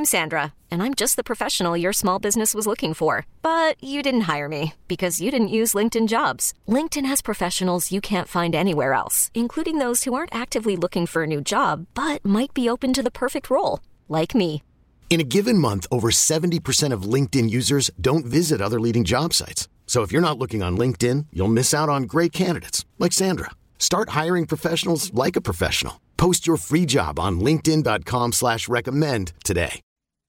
I'm Sandra, and I'm just the professional your small business was looking for. But you didn't hire me because you didn't use LinkedIn Jobs. LinkedIn has professionals you can't find anywhere else, including those who aren't actively looking for a new job, but might be open to the perfect role, like me. In a given month, over 70% of LinkedIn users don't visit other leading job sites. So if you're not looking on LinkedIn, you'll miss out on great candidates like Sandra. Start hiring professionals like a professional. Post your free job on linkedin.com/recommend today.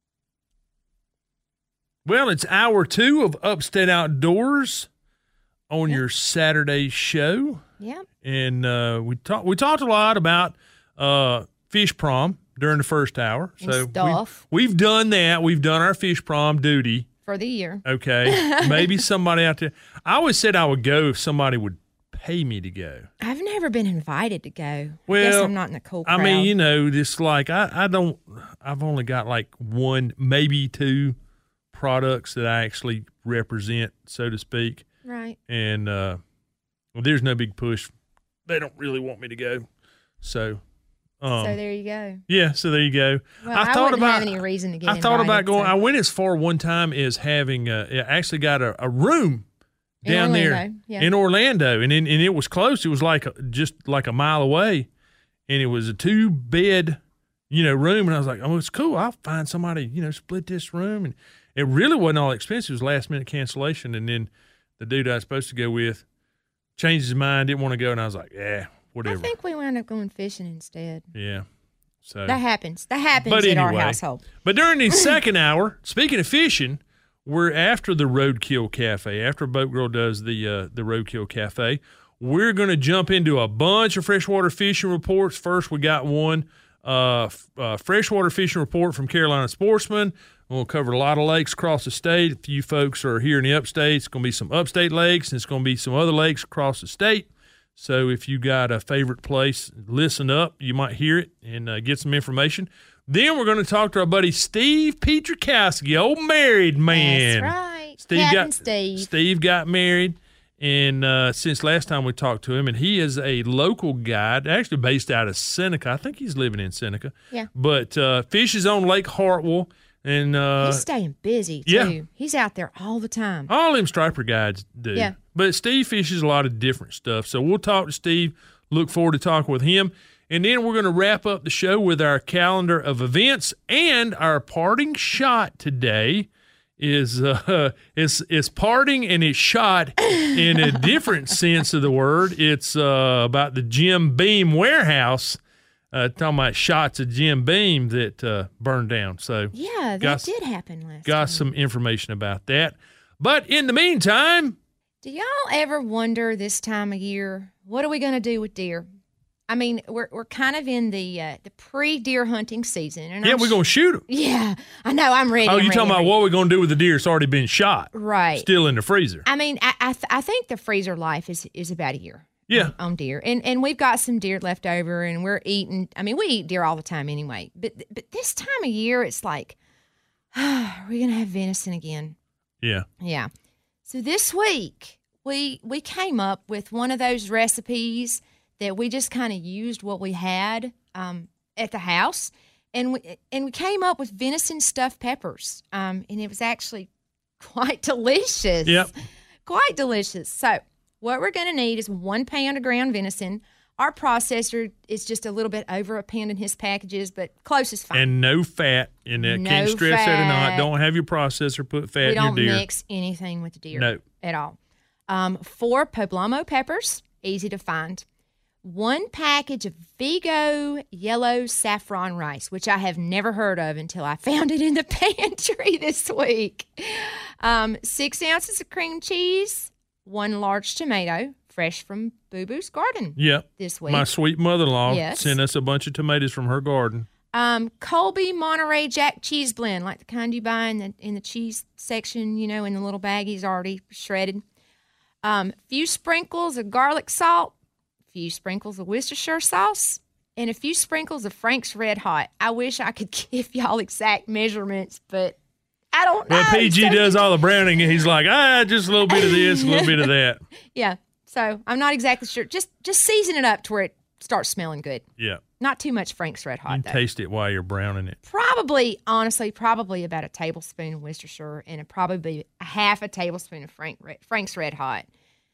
Well, it's hour 2 of Upstate Outdoors on your Saturday show. Yeah. And we talked a lot about fish prom during the first hour. And so stuff. We've done that. We've done our fish prom duty. For the year. Okay. Maybe somebody out there. I always said I would go if somebody would pay me to go. I've never been invited to go. Well, I guess I'm not in the cool crowd. I mean, you know, just like I've only got like 1, maybe 2 products that I actually represent, so to speak. Right. And there's no big push. They don't really want me to go. So there you go. Yeah, so there you go. Well, I wouldn't have any reason to get I thought about invited, going. so. I went as far one time as having actually got a room down there in Orlando, and it was close. It was like just like a mile away, and it was a 2-bed, room. And I was like, oh, it's cool. I'll find somebody, split this room. And it really wasn't all expensive. It was last minute cancellation, and then the dude I was supposed to go with changed his mind, didn't want to go, and I was like, yeah. Whatever. I think we wound up going fishing instead. Yeah. So that happens. That happens in our household. But during the second hour, speaking of fishing, we're after the Roadkill Cafe. After Boat Girl does the Roadkill Cafe, we're going to jump into a bunch of freshwater fishing reports. First, we got one freshwater fishing report from Carolina Sportsman. We'll cover a lot of lakes across the state. A few folks are here in the upstate. It's going to be some upstate lakes, and it's going to be some other lakes across the state. So if you got a favorite place, listen up. You might hear it and get some information. Then we're going to talk to our buddy Steve Pietrkowski, old married man. That's right. Steve got married, and since last time we talked to him, and he is a local guide, actually based out of Seneca. I think he's living in Seneca. Yeah. But fishes on Lake Hartwell. And he's staying busy, too. Yeah. He's out there all the time. All them striper guides do. Yeah. But Steve fishes a lot of different stuff. So we'll talk to Steve. Look forward to talking with him. And then we're going to wrap up the show with our calendar of events. And our parting shot today is parting, and it's shot in a different sense of the word. It's about the Jim Beam warehouse. Talking about shots of Jim Beam that burned down. So yeah, that did happen last Got time. some information about that. But in the meantime, do y'all ever wonder this time of year, what are we going to do with deer? I mean, we're kind of in the pre-deer hunting season. And we're going to shoot them. Yeah, I know. I'm ready. Oh, you're talking about what we're going to do with the deer? It's already been shot. Right. Still in the freezer. I mean, I think the freezer life is about a year. Yeah. On deer. And we've got some deer left over, and we're eating. I mean, we eat deer all the time anyway. But this time of year, it's like, are we going to have venison again? Yeah. Yeah. So this week, we came up with one of those recipes that we just kind of used what we had at the house. And we came up with venison stuffed peppers. And it was actually quite delicious. Yep. Quite delicious. So what we're going to need is 1 pound of ground venison. Our processor is just a little bit over a pound in his packages, but close is fine. And no fat in that. No Can't stress fat. that or not. Don't have your processor put fat in your deer. We don't mix anything with the deer. No. At all. 4 poblano peppers, easy to find. 1 package of Vigo yellow saffron rice, which I have never heard of until I found it in the pantry this week. 6 ounces of cream cheese. 1 large tomato, fresh from Boo Boo's garden. Yep. This week. My sweet mother-in-law Yes. sent us a bunch of tomatoes from her garden. Colby Monterey Jack cheese blend, like the kind you buy in the cheese section, in the little baggies already shredded. Few sprinkles of garlic salt, few sprinkles of Worcestershire sauce, and a few sprinkles of Frank's Red Hot. I wish I could give y'all exact measurements, but I don't know. Well, PG does all the browning, and he's like, just a little bit of this, a little bit of that. Yeah. So I'm not exactly sure. Just season it up to where it starts smelling good. Yeah. Not too much Frank's Red You Hot, can though. taste it while you're browning it. Probably about a tablespoon of Worcestershire and probably a half a tablespoon of Frank's Red Hot,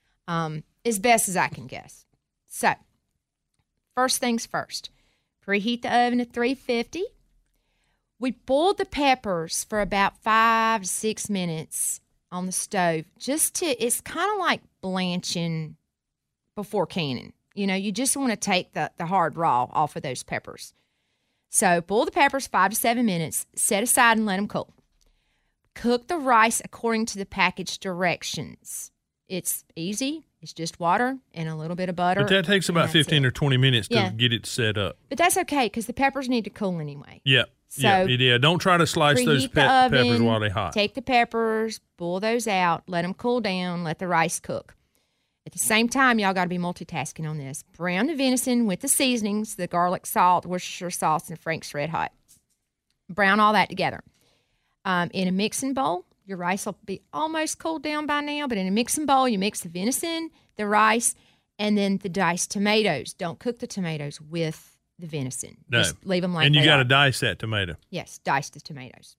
as best as I can guess. So, first things first, preheat the oven at 350. We boiled the peppers for about 5 to 6 minutes on the stove. It's kind of like blanching before canning. You just want to take the hard raw off of those peppers. So boil the peppers 5 to 7 minutes, set aside and let them cool. Cook the rice according to the package directions. It's easy. It's just water and a little bit of butter. But that takes about 15 or 20 minutes to get it set up. But that's okay because the peppers need to cool anyway. Yeah. So Don't try to slice those peppers while they're hot. Take the peppers, boil those out, let them cool down, let the rice cook. At the same time, y'all got to be multitasking on this. Brown the venison with the seasonings, the garlic salt, Worcestershire sauce, and Frank's Red Hot. Brown all that together. In a mixing bowl, your rice will be almost cooled down by now, but in a mixing bowl, you mix the venison, the rice, and then the diced tomatoes. Don't cook the tomatoes with the venison. No. Just leave them like and you got to to dice that tomato. Yes, dice the tomatoes.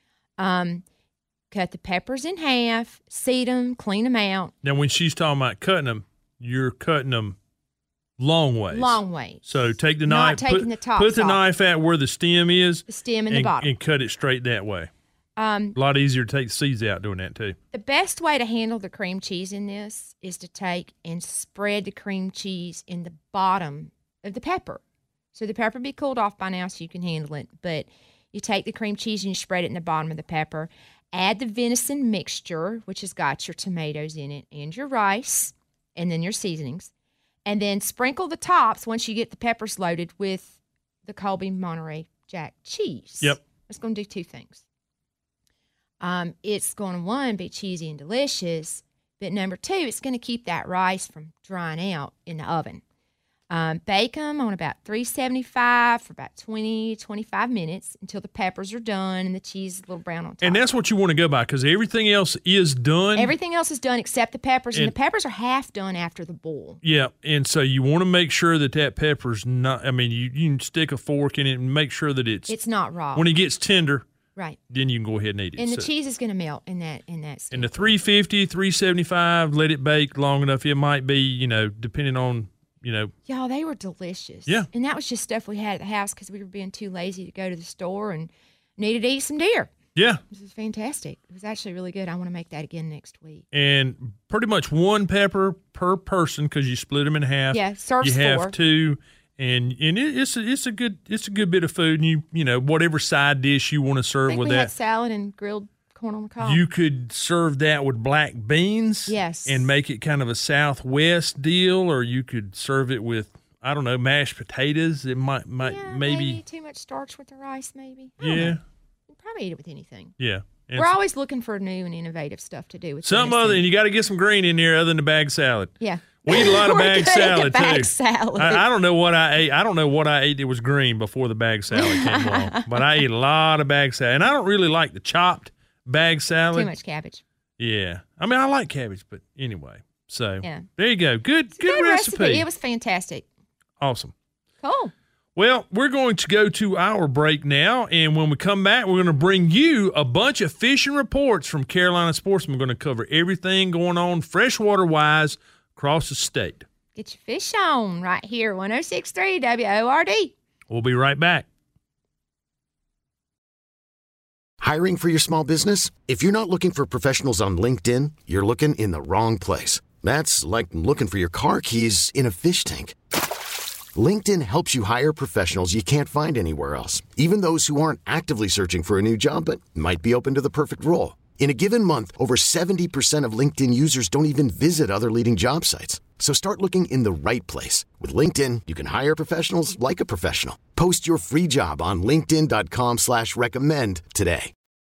Cut the peppers in half, seed them, clean them out. Now, when she's talking about cutting them, you're cutting them long ways. Long ways. So take the Not knife, taking the tops put the off. knife at where the stem is. The stem and the bottom. And cut it straight that way. A lot easier to take the seeds out doing that, too. The best way to handle the cream cheese in this is to take and spread the cream cheese in the bottom of the pepper. So the pepper be cooled off by now so you can handle it. But you take the cream cheese and you spread it in the bottom of the pepper. Add the venison mixture, which has got your tomatoes in it, and your rice, and then your seasonings. And then sprinkle the tops once you get the peppers loaded with the Colby Monterey Jack cheese. Yep. It's going to do two things. It's going to, one, be cheesy and delicious, but number two, it's going to keep that rice from drying out in the oven. Bake them on about 375 for about 20, 25 minutes until the peppers are done and the cheese is a little brown on top. And that's what you want to go by because everything else is done. Everything else is done except the peppers, and the peppers are half done after the boil. Yeah, and so you want to make sure that pepper's not, you can stick a fork in it and make sure that it's not raw. When it gets tender, right, then you can go ahead and eat it. And the cheese is going to melt in that. In the 350, 375, let it bake long enough. It might be, depending on, Y'all, they were delicious. Yeah. And that was just stuff we had at the house because we were being too lazy to go to the store and needed to eat some deer. Yeah. This was fantastic. It was actually really good. I want to make that again next week. And pretty much one pepper per person because you split them in half. Yeah, serves you have 4. 2, and it's a good bit of food. And you whatever side dish you want to serve with we that. had salad and grilled corn on the cob. You could serve that with black beans. Yes. And make it kind of a Southwest deal, or you could serve it with, I don't know, mashed potatoes. It might maybe too much starch with the rice, maybe. I Yeah. don't know. You can probably eat it with anything. Yeah. And We're always looking for new and innovative stuff to do with some venison. other, and you got to get some green in there other than the bag salad. Yeah. We eat a lot of We're bag good at salad the bag too. salad. I don't know what I ate. I don't know what I ate that was green before the bag salad came along. But I eat a lot of bag salad, and I don't really like the chopped bag salad. Too much cabbage. Yeah, I like cabbage, but anyway. So Yeah. there you go. Good recipe. It was fantastic. Awesome. Cool. Well, we're going to go to our break now, and when we come back, we're going to bring you a bunch of fishing reports from Carolina Sportsman. We're going to cover everything going on freshwater-wise across the state. Get your fish on right here, 106.3 WORD. We'll be right back. Hiring for your small business? If you're not looking for professionals on LinkedIn, you're looking in the wrong place. That's like looking for your car keys in a fish tank. LinkedIn helps you hire professionals you can't find anywhere else, even those who aren't actively searching for a new job but might be open to the perfect role. In a given month, over 70% of LinkedIn users don't even visit other leading job sites. So start looking in the right place. With LinkedIn, you can hire professionals like a professional. Post your free job on linkedin.com/recommend today.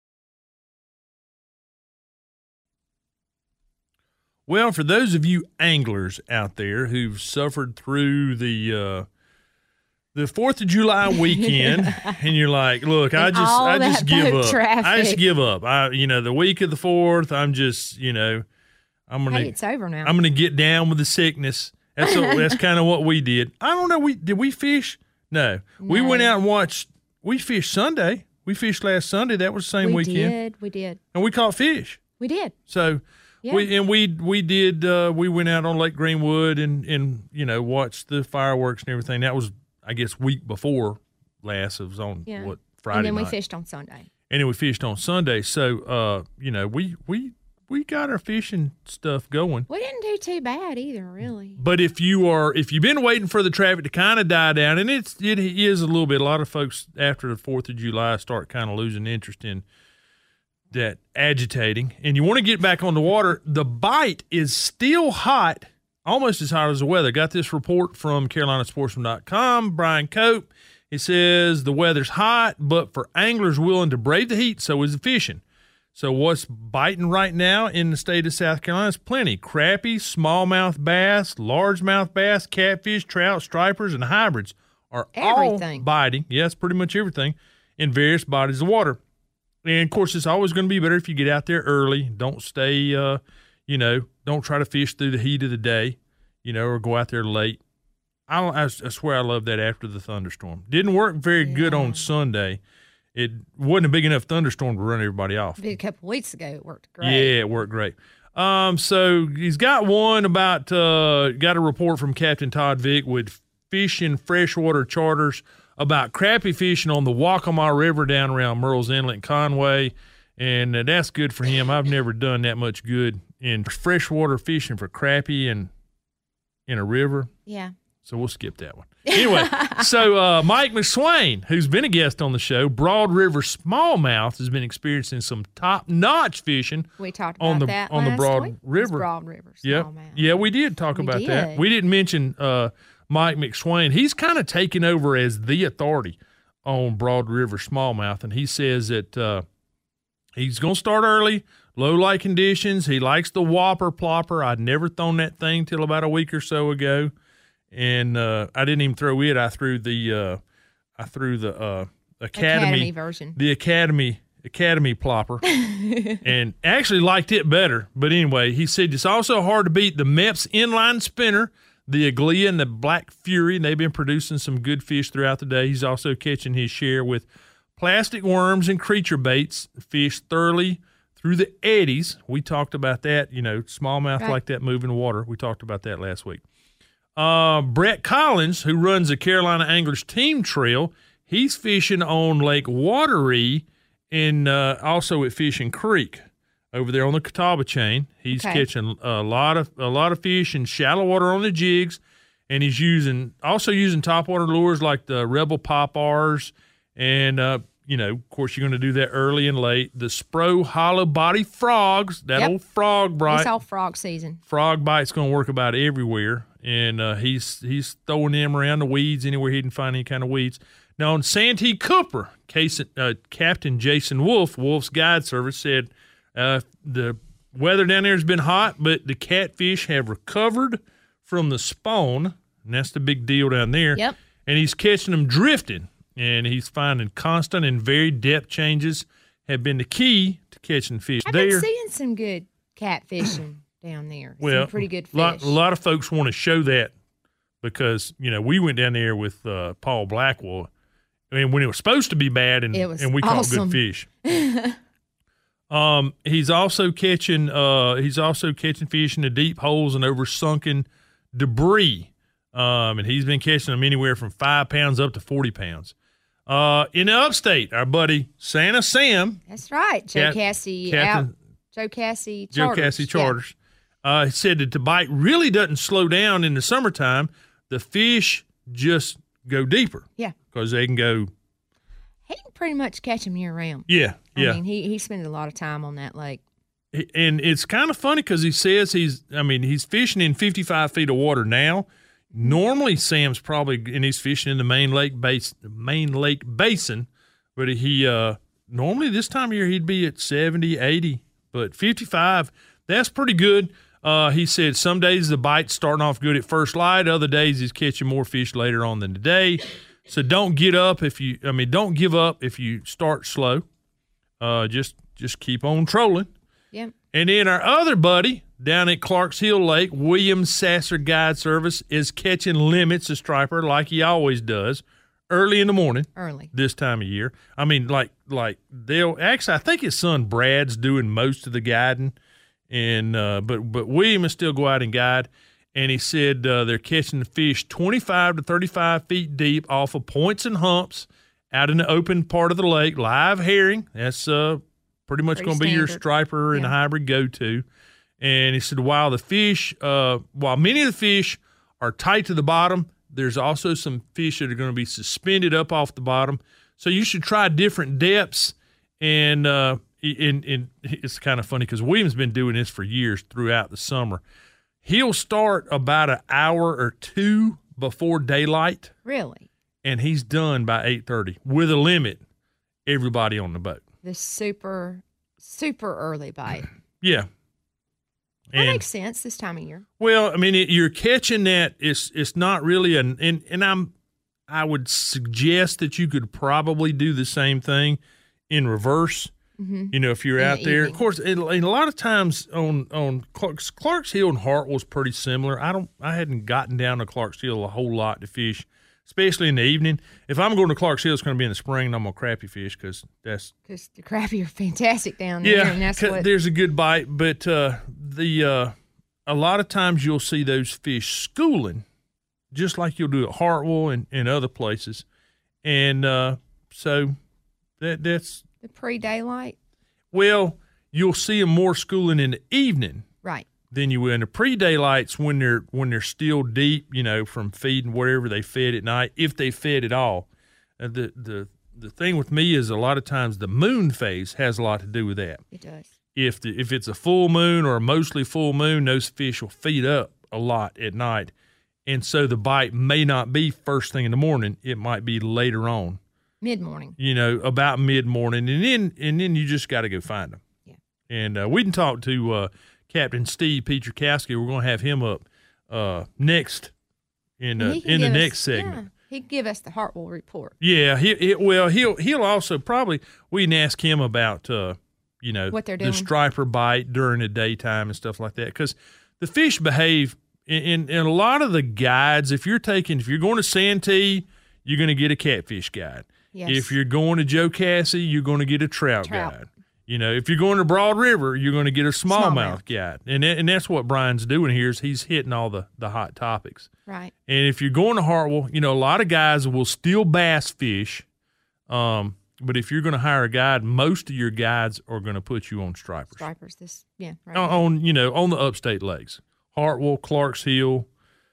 Well, for those of you anglers out there who've suffered through the 4th of July weekend, and you're like, look, I just give up. Traffic. I just give up. The week of the 4th, I'm just, I'm gonna. Hey, it's over now. I'm gonna get down with the sickness That's kind of what we did. I don't know. Did we fish? No. We went out and watched. We fished Sunday. We fished last Sunday. That was the same weekend. We did. And we caught fish. We did. So Yeah. we did. We went out on Lake Greenwood and watched the fireworks and everything. That was, I guess, week before last. It was on Friday and then night. we fished on Sunday. And then we fished on Sunday. So we got our fishing stuff going. We didn't do too bad either, really. But if you've been waiting for the traffic to kind of die down, and it is a little bit. A lot of folks after the 4th of July start kind of losing interest in that agitating, and you want to get back on the water. The bite is still hot, almost as hot as the weather. Got this report from CarolinaSportsman.com. Brian Cope. He says the weather's hot, but for anglers willing to brave the heat, so is the fishing. So what's biting right now in the state of South Carolina is plenty. Crappie, smallmouth bass, largemouth bass, catfish, trout, stripers, and hybrids are everything. All biting. Yes, pretty much everything in various bodies of water. And, of course, it's always going to be better if you get out there early. Don't stay, don't try to fish through the heat of the day, or go out there late. I swear I love that after the thunderstorm. Didn't work very good on Sunday. It wasn't a big enough thunderstorm to run everybody off. A couple weeks ago, it worked great. Yeah, it worked great. So he's got one about got a report from Captain Todd Vick with fishing freshwater charters about crappie fishing on the Waccamaw River down around Murrells Inlet, Conway, and that's good for him. I've never done that much good in freshwater fishing for crappie and in a river. Yeah. So we'll skip that one. Anyway, so Mike McSwain, who's been a guest on the show, Broad River Smallmouth, has been experiencing some top-notch fishing. We talked about that on the Broad week. River. Broad River Smallmouth. Yeah, we did talk about that. We didn't mention Mike McSwain. He's kind of taken over as the authority on Broad River Smallmouth, and he says that he's going to start early, low light conditions. He likes the whopper plopper. I'd never thrown that thing till about a week or so ago. And I didn't even throw it. I threw the Academy version, the Academy plopper, and actually liked it better. But anyway, he said it's also hard to beat the Mepps inline spinner, the Aglia, and the Black Fury. And they've been producing some good fish throughout the day. He's also catching his share with plastic worms and creature baits, fish thoroughly through the eddies. We talked about that. Smallmouth like that move in the water. We talked about that last week. Brett Collins, who runs the Carolina Anglers Team Trail, he's fishing on Lake Wateree and also at Fishing Creek over there on the Catawba chain. He's catching a lot of fish in shallow water on the jigs, and he's also using topwater lures like the Rebel Pop R's, and of course you're going to do that early and late. The Spro hollow body frogs, old frog bite. It's all frog season. Frog bite's going to work about everywhere. And he's throwing them around the weeds anywhere he can find any kind of weeds. Now, on Santee Cooper, Captain Jason Wolf's Guide Service, said the weather down there has been hot, but the catfish have recovered from the spawn, and that's the big deal down there. Yep. And he's catching them drifting, and he's finding constant and varied depth changes have been the key to catching fish. I've been seeing some good catfishing down there. Some pretty good fish. A lot of folks want to show that because, we went down there with Paul Blackwell. I mean, when it was supposed to be bad and we caught good fish. He's also catching fish in the deep holes and over sunken debris. And he's been catching them anywhere from 5 pounds up to 40 pounds. In the upstate, our buddy Santa Sam. That's right. Joe Cassie Charters. Said that the bite really doesn't slow down in the summertime. The fish just go deeper. Yeah. Because they can go. He can pretty much catch them year round. Yeah. I mean, he spends a lot of time on that lake. And it's kind of funny because he says he's fishing in 55 feet of water now. Normally, Sam's and he's fishing in the main lake basin, but he normally this time of year he'd be at 70, 80, but 55, that's pretty good. He said some days the bite's starting off good at first light. Other days he's catching more fish later on than today. So don't give up if you start slow. Just keep on trolling. Yep. And then our other buddy, down at Clarks Hill Lake, Williams Sasser Guide Service is catching limits of striper like he always does, early in the morning. Early. This time of year. I mean, like they'll actually. I think his son Brad's doing most of the guiding, and but William will still go out and guide. And he said they're catching the fish 25 to 35 feet deep off of points and humps out in the open part of the lake. Live herring. That's pretty much going to be your striper and hybrid go-to. And he said while many of the fish are tight to the bottom, there's also some fish that are going to be suspended up off the bottom. So you should try different depths. And it's kind of funny because William's been doing this for years throughout the summer. He'll start about an hour or two before daylight. Really? And he's done by 8:30 with a limit, everybody on the boat. The super, super early bite. Yeah. That makes sense this time of year. Well, I mean, you're catching that. It's not really I would suggest that you could probably do the same thing in reverse. Mm-hmm. You know, if you're out there, of course, and a lot of times on Clarks Hill and Hartwell's pretty similar. I hadn't gotten down to Clarks Hill a whole lot to fish, especially in the evening. If I'm going to Clarks Hill, it's going to be in the spring, and I'm going to crappie fish because the crappie are fantastic down there. Yeah, and that's what there's a good bite, but a lot of times you'll see those fish schooling, just like you'll do at Hartwell and other places, and so that's. The pre-daylight? Well, you'll see them more schooling in the evening. Right. Than you will in the pre-daylights when they're still deep, you know, from feeding wherever they fed at night, if they fed at all. The thing with me is a lot of times the moon phase has a lot to do with that. It does. If it's a full moon or a mostly full moon, those fish will feed up a lot at night. And so the bite may not be first thing in the morning. It might be later on. Mid-morning. You know, about mid-morning, and then you just got to go find them. Yeah. And we can talk to Captain Steve Pietrkowski. We're going to have him up next in the next segment. Yeah, he can give us the Hartwell report. Yeah, he'll also probably we can ask him about what they're doing, the striper bite during the daytime and stuff like that, because the fish behave in a lot of the guides. If you're going to Santee, you're going to get a catfish guide. Yes. If you're going to Joe Cassie, you're going to get a trout guide. You know, if you're going to Broad River, you're going to get a smallmouth guide. And that's what Brian's doing here is he's hitting all the hot topics. Right. And if you're going to Hartwell, you know, a lot of guys will still bass fish. But if you're going to hire a guide, most of your guides are going to put you on stripers. Right. On the upstate lakes. Hartwell, Clarks Hill,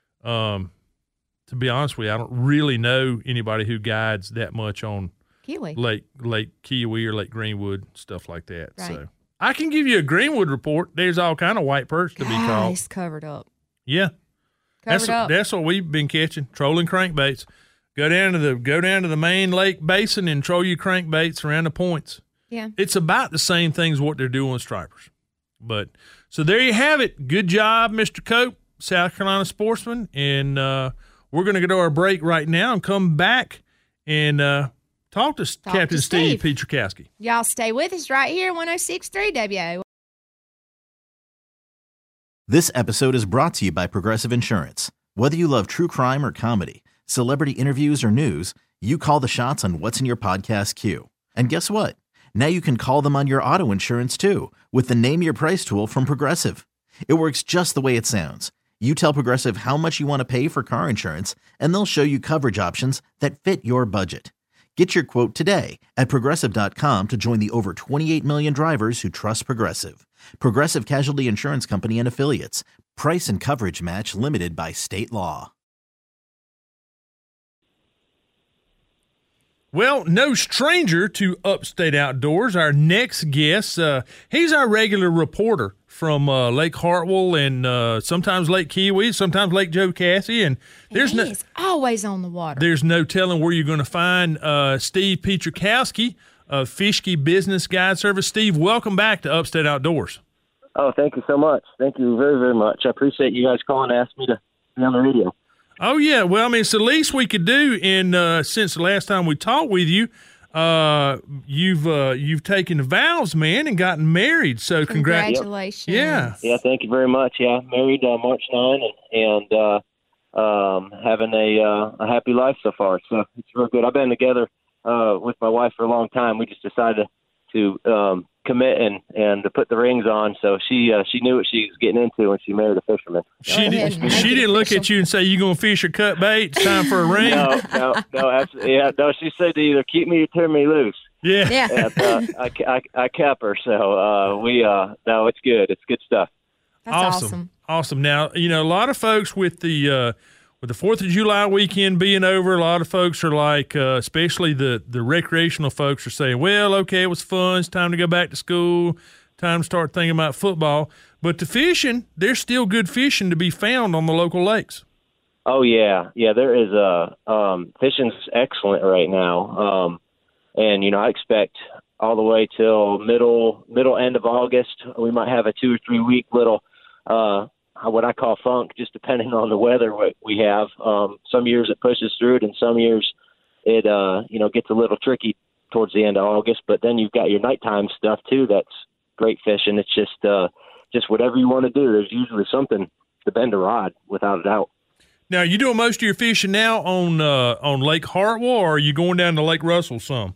to be honest with you, I don't really know anybody who guides that much on Kiwi. Lake Kiwi or Lake Greenwood, stuff like that. Right. So I can give you a Greenwood report. There's all kind of white perch to be caught. It's covered up. Yeah. That's what we've been catching, trolling crankbaits. Go down to the main lake basin and troll your crankbaits around the points. Yeah. It's about the same thing as what they're doing with stripers. But so there you have it. Good job, Mr. Cope, South Carolina sportsman, and we're going to go to our break right now and come back and talk to Captain Steve Pietrkowski. Y'all stay with us right here, 106.3 WA. This episode is brought to you by Progressive Insurance. Whether you love true crime or comedy, celebrity interviews or news, you call the shots on what's in your podcast queue. And guess what? Now you can call them on your auto insurance too with the Name Your Price tool from Progressive. It works just the way it sounds. You tell Progressive how much you want to pay for car insurance, and they'll show you coverage options that fit your budget. Get your quote today at Progressive.com to join the over 28 million drivers who trust Progressive. Progressive Casualty Insurance Company and Affiliates. Price and coverage match limited by state law. Well, no stranger to Upstate Outdoors. Our next guest, he's our regular reporter from Lake Hartwell and sometimes Lake Kiwi, sometimes Lake Joe Cassie. And he's always on the water. There's no telling where you're going to find Steve Pietrkowski of Fischke Business Guide Service. Steve, welcome back to Upstate Outdoors. Oh, thank you so much. Thank you very, very much. I appreciate you guys calling and asking me to be on the radio. Oh, yeah. Well, I mean, it's the least we could do since the last time we talked with you. you've taken vows, man, and gotten married. So Congratulations. Yeah. Yeah, thank you very much. Yeah, married March 9 and having a happy life so far. So it's real good. I've been together with my wife for a long time. We just decided to commit and to put the rings on. So she knew what she was getting into when she married a fisherman. She didn't look at you and say, "You gonna fish or cut bait? It's time for a ring." No, absolutely. Yeah, no. She said to either keep me or tear me loose. Yeah. And, I kept her. So no, it's good. It's good stuff. That's Awesome. Now, a lot of folks with the 4th of July weekend being over, a lot of folks are like, especially the recreational folks are saying, well, okay, it was fun. It's time to go back to school. Time to start thinking about football. But the fishing, there's still good fishing to be found on the local lakes. Oh, yeah. Yeah, there is. Fishing's excellent right now. And, I expect all the way till middle end of August, we might have a 2 or 3 week little what I call funk, just depending on the weather we have. Some years it pushes through it, and some years it gets a little tricky towards the end of August. But then you've got your nighttime stuff too. That's great fishing. It's just whatever you want to do. There's usually something to bend a rod, without a doubt. Now, you doing most of your fishing now on Lake Hartwell, or are you going down to Lake Russell some?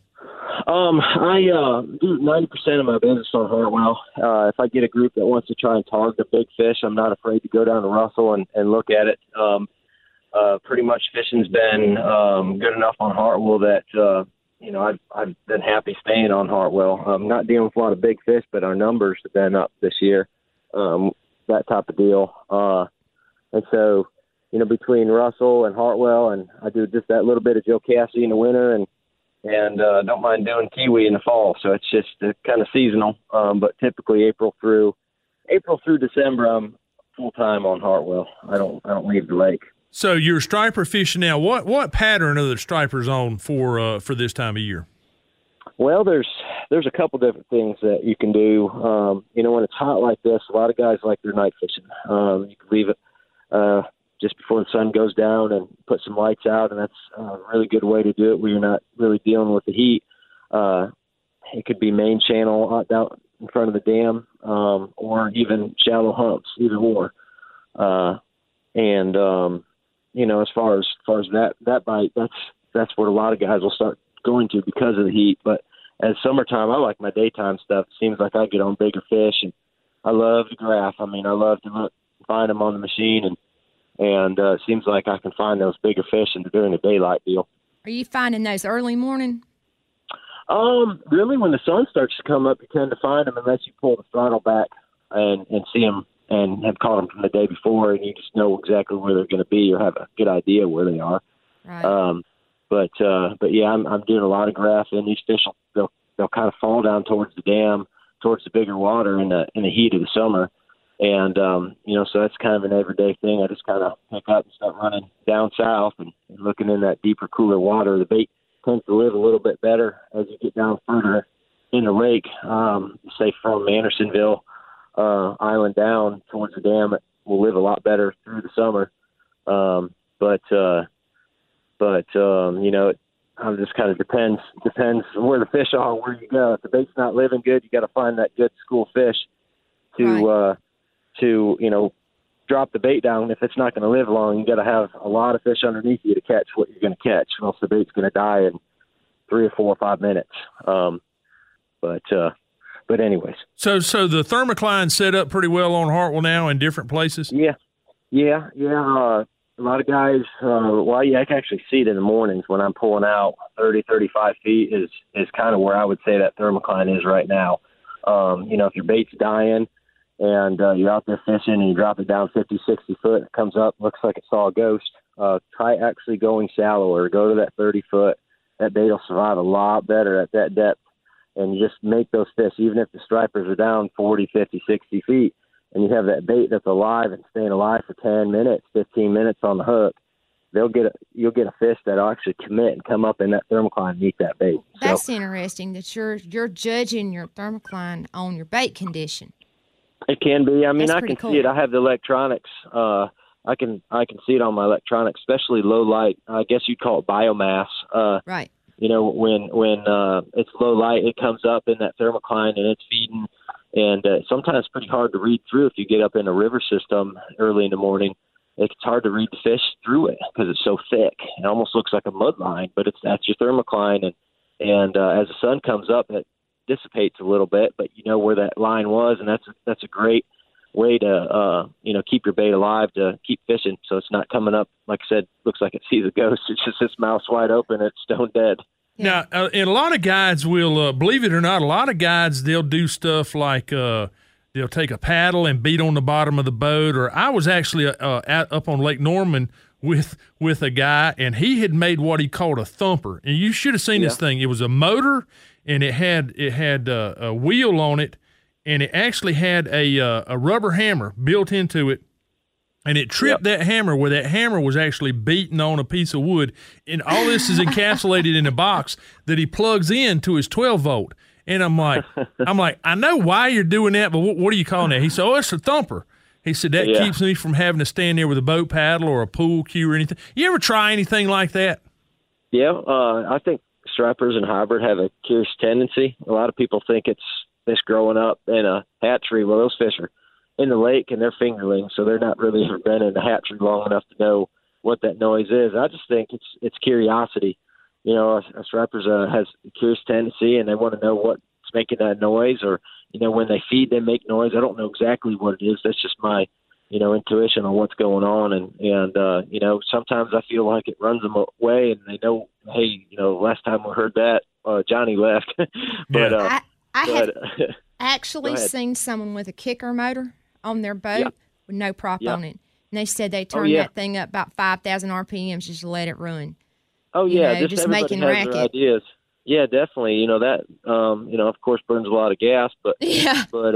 I do 90% of my business on Hartwell. If I get a group that wants to try and target a big fish, I'm not afraid to go down to Russell and look at it. Pretty much fishing's been good enough on Hartwell that I've been happy staying on Hartwell. I'm not dealing with a lot of big fish, but our numbers have been up this year. That type of deal. And so, between Russell and Hartwell, and I do just that little bit of Joe Cassie in the winter, and don't mind doing kiwi in the fall. So it's just kind of seasonal. But typically April through December, I'm full time on Hartwell. I don't leave the lake. So you're striper fishing now. What pattern are the stripers on for this time of year? Well, there's a couple different things that you can do. When it's hot like this, a lot of guys like their night fishing. You can leave it just before the sun goes down and put some lights out, and that's a really good way to do it where you're not really dealing with the heat. It could be main channel out in front of the dam, or even shallow humps, either or. As far as that bite, that's what a lot of guys will start going to because of the heat. But as summertime, I like my daytime stuff. It seems like I get on bigger fish, and I love to graph. I mean, I love to find them on the machine, and it seems like I can find those bigger fish during the daylight deal. Are you finding those early morning? Really, when the sun starts to come up, you tend to find them unless you pull the throttle back and see them and have caught them from the day before, and you just know exactly where they're going to be or have a good idea where they are. Right. But yeah, I'm doing a lot of graphing. These fish they'll kind of fall down towards the dam, towards the bigger water in the heat of the summer. And, so that's kind of an everyday thing. I just kind of pick up and start running down south and looking in that deeper, cooler water. The bait tends to live a little bit better as you get down further in the lake, say from Andersonville Island down towards the dam. It will live a lot better through the summer. It just kind of depends where the fish are, where you go. If the bait's not living good, you got to find that good school fish to drop the bait down. If it's not going to live long, you got to have a lot of fish underneath you to catch what you're going to catch, or else the bait's going to die in 3 or 4 or 5 minutes. But anyways. So the thermocline set up pretty well on Hartwell now in different places? Yeah. A lot of guys, I can actually see it in the mornings when I'm pulling out 30, 35 feet is kind of where I would say that thermocline is right now. If your bait's dying and you're out there fishing and you drop it down 50, 60 foot, it comes up, looks like it saw a ghost, try actually going shallower, go to that 30 foot. That bait will survive a lot better at that depth, and just make those fish, even if the stripers are down 40, 50, 60 feet, and you have that bait that's alive and staying alive for 10 minutes, 15 minutes on the hook, you'll get a fish that'll actually commit and come up in that thermocline and eat that bait. That's interesting that you're judging your thermocline on your bait condition. It can be. I mean, I can cool. see it. I have the electronics. I can see it on my electronics, especially low light. I guess you'd call it biomass. Right. when it's low light, it comes up in that thermocline and it's feeding. And sometimes it's pretty hard to read through if you get up in a river system early in the morning. It's hard to read the fish through it because it's so thick. It almost looks like a mud line, but that's your thermocline. And as the sun comes up, it dissipates a little bit, but you know where that line was, and that's a great way to keep your bait alive, to keep fishing, so it's not coming up, like I said, looks like it sees a ghost. It's just its mouth wide open. It's stone dead. Yeah. Now, and a lot of guides will, believe it or not, a lot of guides, they'll do stuff like they'll take a paddle and beat on the bottom of the boat. Or I was actually up on Lake Norman with a guy, and he had made what he called a thumper. And you should have seen this thing. It was a motor, and it had a wheel on it, and it actually had a rubber hammer built into it. And it tripped that hammer where that hammer was actually beaten on a piece of wood. And all this is encapsulated in a box that he plugs in to his 12-volt. And I'm like, I know why you're doing that, but what are you calling that? He said, it's a thumper. He said, that keeps me from having to stand there with a boat paddle or a pool cue or anything. You ever try anything like that? Yeah, I think strappers and hybrid have a curious tendency. A lot of people think it's fish growing up in a hatchery. Well, those fish are in the lake and they're fingerlings, so they're not really ever been in a hatchery long enough to know what that noise is. I just think it's curiosity. A strapper has a curious tendency, and they want to know what's making that noise, or when they feed, they make noise. I don't know exactly what it is. That's just my intuition on what's going on, and sometimes I feel like it runs them away, and they know, hey, last time we heard that, Johnny left. But I have actually seen someone with a kicker motor on their boat with no prop on it. And they said they turned that thing up about 5,000 RPMs just to let it run. Oh, yeah, just making racket. Their ideas. Yeah, definitely. That, of course, burns a lot of gas, but it's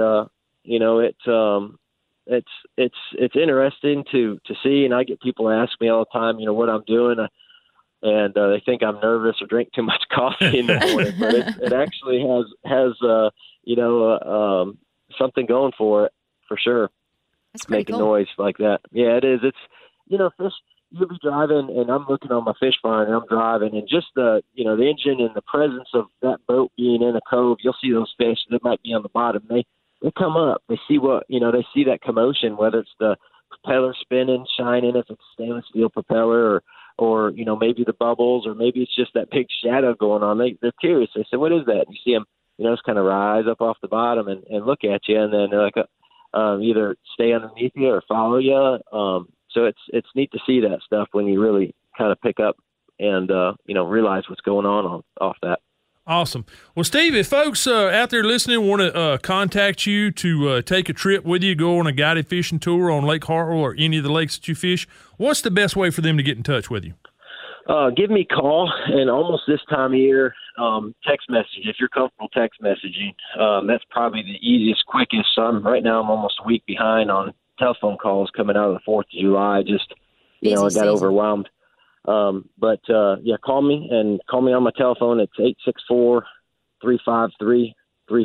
interesting to see. And I get people ask me all the time, what I'm doing. And they think I'm nervous or drink too much coffee in the morning, but it actually has something going for it, for sure. That's pretty making cool. Noise like that. Yeah, it is. It's fish. You'll be driving, and I'm looking on my fish finder, and I'm driving, and just the engine and the presence of that boat being in a cove, you'll see those fish that might be on the bottom. They come up. They see they see that commotion, whether it's the propeller spinning, shining, if it's stainless steel propeller, or maybe the bubbles, or maybe it's just that big shadow going on. They're curious. They say, what is that? And you see them, just kind of rise up off the bottom and look at you, and then they're like, either stay underneath you or follow you. So it's neat to see that stuff when you really kind of pick up and realize what's going on off that. Awesome. Well, Steve, if folks out there listening want to contact you to take a trip with you, go on a guided fishing tour on Lake Hartwell or any of the lakes that you fish, what's the best way for them to get in touch with you? Give me a call, and almost this time of year, text message. If you're comfortable text messaging, that's probably the easiest, quickest. Right now I'm almost a week behind on telephone calls coming out of the 4th of July. Just, I got overwhelmed. But call me on my telephone. It's 864-353-3438.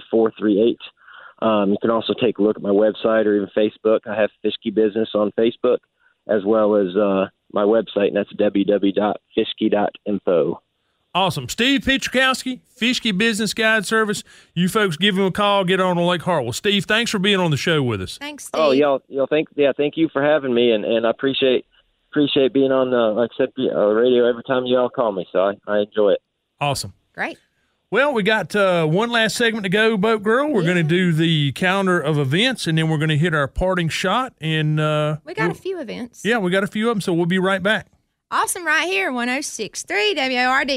You can also take a look at my website or even Facebook. I have Fischke Business on Facebook, as well as my website, and that's www.fischke.info. Awesome. Steve Pietrzakowski, Fischke Business Guide Service. You folks give him a call, get on Lake Hartwell. Steve, thanks for being on the show with us. Thanks, Steve. Oh, y'all thank you for having me, and I appreciate being on like I said, radio every time y'all call me, so I enjoy it. Awesome. Great. Well, we got one last segment to go, Boat Girl. We're going to do the calendar of events, and then we're going to hit our parting shot. And we got a few events. Yeah, we got a few of them, so we'll be right back. Awesome, right here, 106.3 WORD.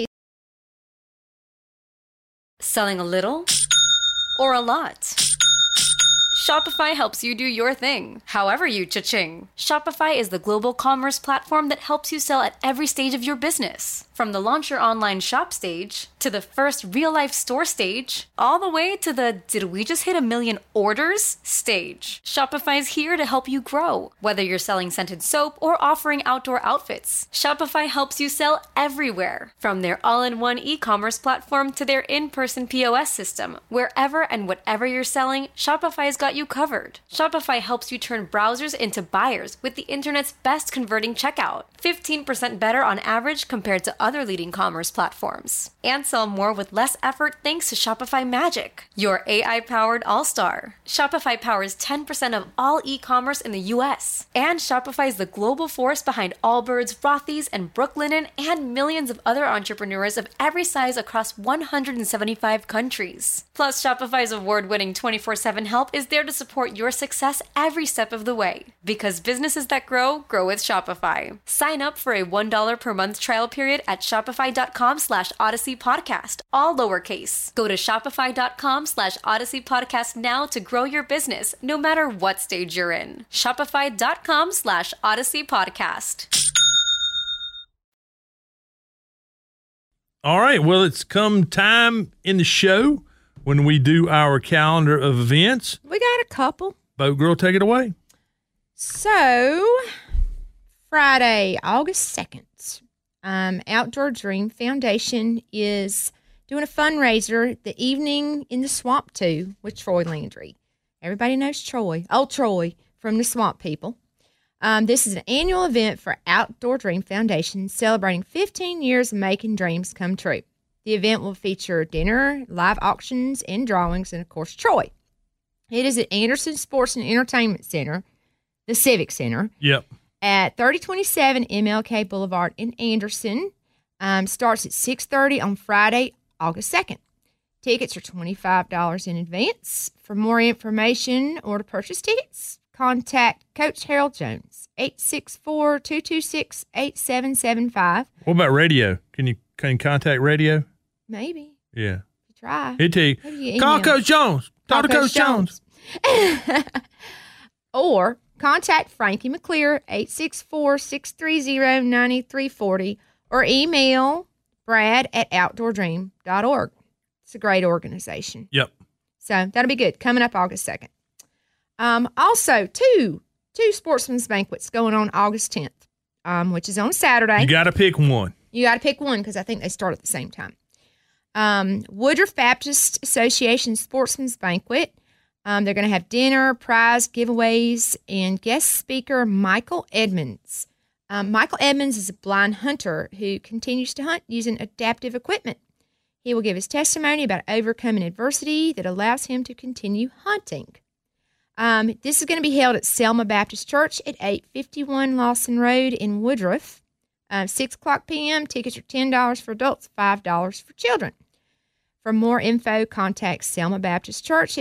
Selling a little or a lot? Shopify helps you do your thing, however you cha-ching. Shopify is the global commerce platform that helps you sell at every stage of your business. From the launch your online shop stage, to the first real-life store stage, all the way to the did we just hit 1 million orders stage. Shopify's here to help you grow. Whether you're selling scented soap or offering outdoor outfits, Shopify helps you sell everywhere. From their all-in-one e-commerce platform to their in-person POS system, wherever and whatever you're selling, Shopify's got you covered. Shopify helps you turn browsers into buyers with the internet's best converting checkout. 15% better on average compared to other leading commerce platforms. And sell more with less effort thanks to Shopify Magic, your AI-powered all-star. Shopify powers 10% of all e-commerce in the U.S. And Shopify is the global force behind Allbirds, Rothy's, and Brooklinen, and millions of other entrepreneurs of every size across 175 countries. Plus, Shopify's award-winning 24/7 help is there to support your success every step of the way. Because businesses that grow with Shopify. Sign up for a $1 per month trial period at shopify.com/Odyssey Podcast, all lowercase. Go to shopify.com/Odyssey Podcast now to grow your business, no matter what stage you're in. Shopify.com/Odyssey Podcast. All right. Well, it's come time in the show when we do our calendar of events. We got a couple. Boat Girl, take it away. So, Friday, August 2nd, Outdoor Dream Foundation is doing a fundraiser, The Evening in the Swamp 2 with Troy Landry. Everybody knows Troy, old Troy from the Swamp People. This is an annual event for Outdoor Dream Foundation celebrating 15 years of making dreams come true. The event will feature dinner, live auctions, and drawings, and, of course, Troy. It is at Anderson Sports and Entertainment Center, the Civic Center. Yep. At 3027 MLK Boulevard in Anderson. Starts at 6:30 on Friday, August 2nd. Tickets are $25 in advance. For more information or to purchase tickets, contact Coach Harold Jones, 864-226-8775. What about radio? Can you contact radio? Maybe. Yeah. Try. He'll tell you. Call Coach Jones. Talk to Coach Jones. Or contact Frankie McClear, 864-630-9340, or email brad@outdoordream.org. It's a great organization. Yep. So that'll be good. Coming up August 2nd. Also, two sportsmen's banquets going on August 10th, which is on Saturday. You got to pick one. You got to pick one because I think they start at the same time. Woodruff Baptist Association Sportsman's Banquet. They're going to have dinner, prize giveaways, and guest speaker Michael Edmonds. Michael Edmonds is a blind hunter who continues to hunt using adaptive equipment. He will give his testimony about overcoming adversity that allows him to continue hunting. This is going to be held at Selma Baptist Church at 851 Lawson Road in Woodruff. 6 o'clock p.m. Tickets are $10 for adults, $5 for children. For more info, contact Selma Baptist Church at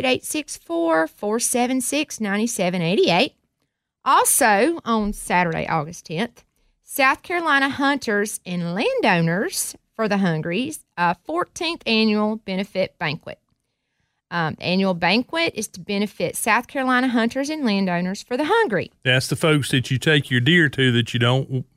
864-476-9788. Also, on Saturday, August 10th, South Carolina Hunters and Landowners for the Hungries, 14th Annual Benefit Banquet. Annual banquet is to benefit South Carolina hunters and landowners for the hungry. That's the folks that you take your deer to that you don't need,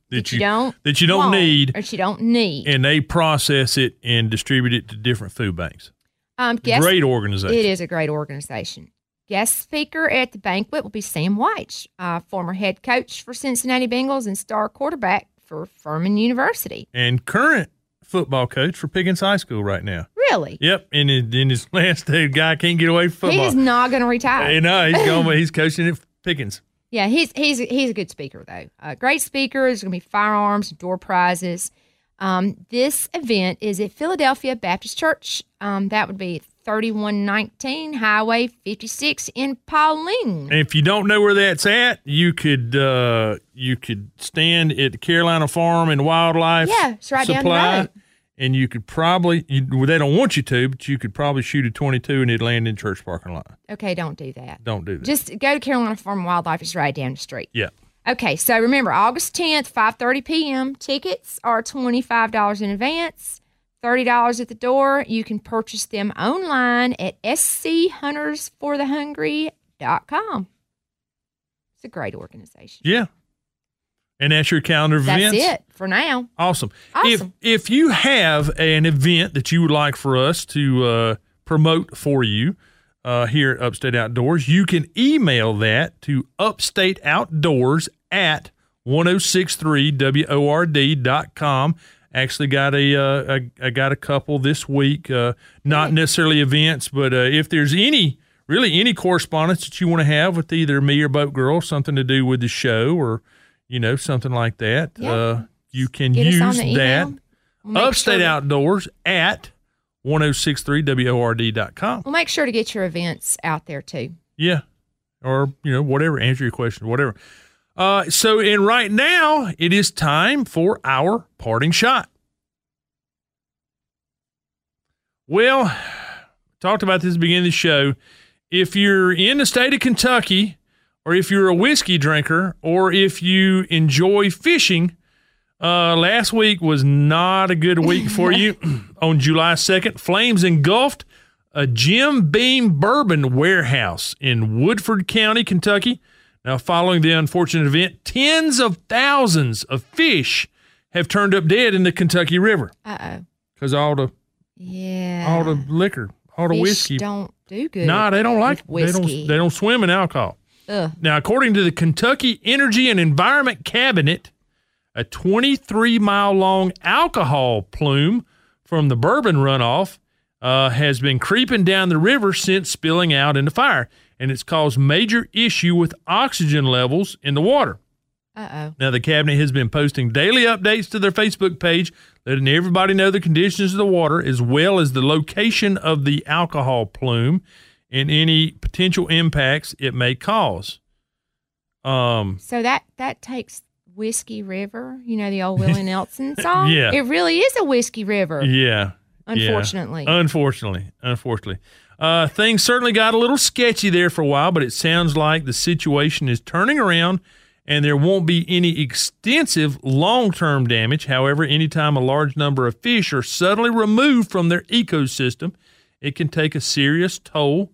and they process it and distribute it to different food banks. Great organization. It is a great organization. Guest speaker at the banquet will be Sam White, former head coach for Cincinnati Bengals and star quarterback for Furman University, and current football coach for Pickens High School right now. Really? Yep. And in his last day, the guy can't get away from football. He is not going to retire. You know, he's going. He's coaching at Pickens. Yeah, he's a good speaker though. Great speaker. There's going to be firearms, door prizes. This event is at Philadelphia Baptist Church. That would be 3119 Highway 56 in Paulding. And if you don't know where that's at, you could stand at the Carolina Farm and Wildlife. Yeah, it's right Supply, down the road. And you could probably, they don't want you to, but you could probably shoot a .22 and it'd land in church parking lot. Okay, don't do that. Don't do that. Just go to Carolina Farm and Wildlife. It's right down the street. Yeah. Okay, so remember, August 10th, 5:30 p.m. Tickets are $25 in advance, $30 at the door. You can purchase them online at scHuntersForTheHungry.com. It's a great organization. Yeah. And that's your calendar of events? That's it for now. Awesome. If you have an event that you would like for us to promote for you here at Upstate Outdoors, you can email that to upstateoutdoors@1063word.com. Actually got I got a couple this week, not necessarily events, but if there's any really any correspondence that you want to have with either me or Boat Girl, something to do with the show or, something like that, Yeah. you can Get us use on the that. email. We'll make Upstate sure to- Outdoors at 1063WORD.com. We'll make sure to get your events out there too. Yeah. Or, whatever, answer your question, whatever. And right now, it is time for our parting shot. Well, talked about this at the beginning of the show. If you're in the state of Kentucky, or if you're a whiskey drinker, or if you enjoy fishing, last week was not a good week for you. On July 2nd, flames engulfed a Jim Beam bourbon warehouse in Woodford County, Kentucky. Now, following the unfortunate event, tens of thousands of fish have turned up dead in the Kentucky River. Uh-oh. Because all the liquor, all the Fish whiskey. don't do good. Nah, they don't like with it. whiskey. They don't swim in alcohol. Ugh. Now, according to the Kentucky Energy and Environment Cabinet, a 23-mile-long alcohol plume from the bourbon runoff has been creeping down the river since spilling out in the fire, and it's caused major issue with oxygen levels in the water. Uh-oh. Now, the cabinet has been posting daily updates to their Facebook page, letting everybody know the conditions of the water as well as the location of the alcohol plume and any potential impacts it may cause. So that takes Whiskey River, the old Willie Nelson song? Yeah. It really is a whiskey river. Yeah. Unfortunately. Yeah. Unfortunately. Things certainly got a little sketchy there for a while, but it sounds like the situation is turning around and there won't be any extensive long-term damage. However, anytime a large number of fish are suddenly removed from their ecosystem, it can take a serious toll.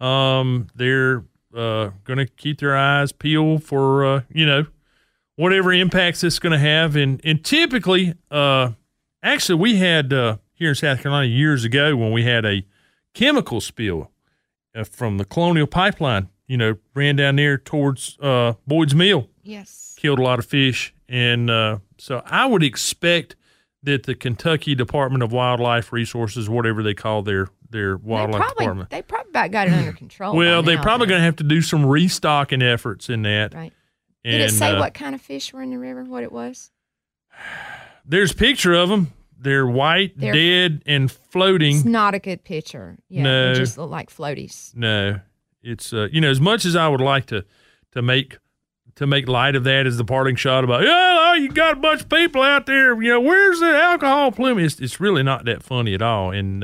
They're going to keep their eyes peeled for, whatever impacts it's going to have. And typically, actually, we had here in South Carolina years ago when we had a chemical spill from the Colonial Pipeline, ran down there towards Boyd's Mill. Yes. Killed a lot of fish. And so I would expect that the Kentucky Department of Wildlife Resources, whatever they call their wildlife department. They probably about got it under control. Well, by they're now, probably though. going to have to do some restocking efforts in that. Right. And, Did it say what kind of fish were in the river, what it was? There's a picture of them. They're white, dead, and floating. It's not a good picture. Yeah, No. They just look like floaties. No, it's as much as I would like to make light of that as the parting shot about you got a bunch of people out there. Where's the alcohol plume? It's really not that funny at all. And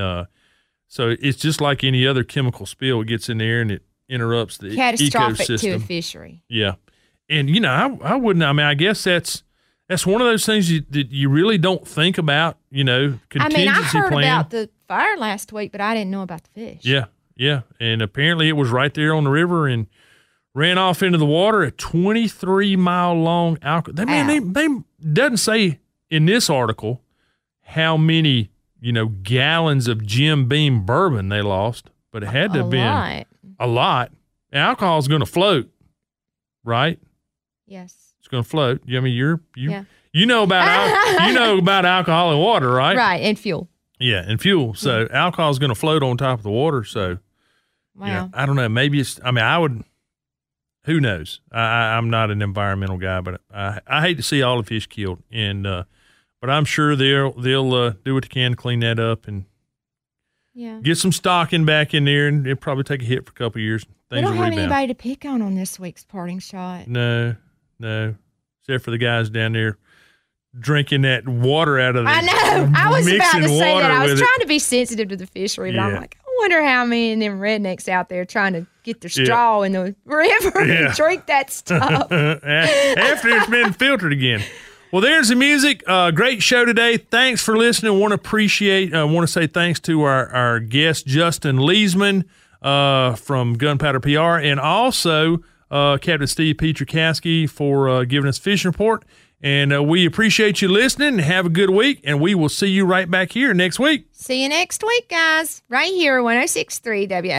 so it's just like any other chemical spill. It gets in there and it interrupts the Catastrophic ecosystem. to a fishery. Yeah, and I wouldn't. I mean, I guess that's one of those things that you really don't think about. Contingency I heard plan. about the fire last week, but I didn't know about the fish. Yeah, and apparently it was right there on the river and ran off into the water. A 23-mile-long alcohol. They doesn't say in this article how many gallons of Jim Beam bourbon they lost, but it had to have been a lot. Alcohol's going to float, right? Yes. It's going to float. I mean, you know about alcohol and water, right? Right, and fuel. Yeah, and fuel. So alcohol is going to float on top of the water. So, Wow. I don't know. Maybe it's. I mean, I would. Who knows? I'm not an environmental guy, but I hate to see all the fish killed. And but I'm sure they'll do what they can to clean that up and get some stocking back in there, and it'll probably take a hit for a couple of years. We Things don't will have rebound. anybody to pick on this week's parting shot. No, except for the guys down there drinking that water out of the. I know. I was about to mixing say that. water I was with it. trying to be sensitive to the fishery, but I'm Yeah. like, I wonder how many of them rednecks out there trying to get their straw in the river Yeah. and drink that stuff. After it's been filtered again. Well, there's the music. Great show today. Thanks for listening. Want to say thanks to our guest Justin Leesman from Gunpowder PR, and also Captain Steve Pietrkowski for giving us a fishing report. And we appreciate you listening. Have a good week, and we will see you right back here next week. See you next week, guys. Right here, 106.3 W.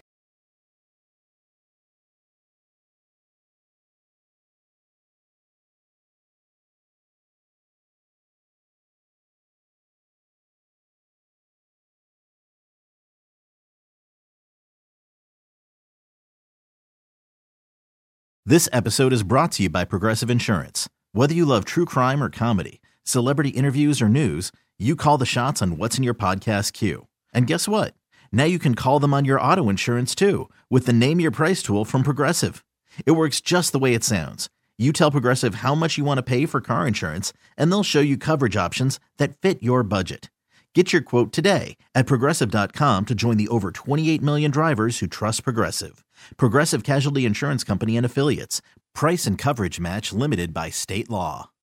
This episode is brought to you by Progressive Insurance. Whether you love true crime or comedy, celebrity interviews or news, you call the shots on what's in your podcast queue. And guess what? Now you can call them on your auto insurance too with the Name Your Price tool from Progressive. It works just the way it sounds. You tell Progressive how much you want to pay for car insurance, and they'll show you coverage options that fit your budget. Get your quote today at Progressive.com to join the over 28 million drivers who trust Progressive. Progressive Casualty Insurance Company and Affiliates. Price and coverage match limited by state law.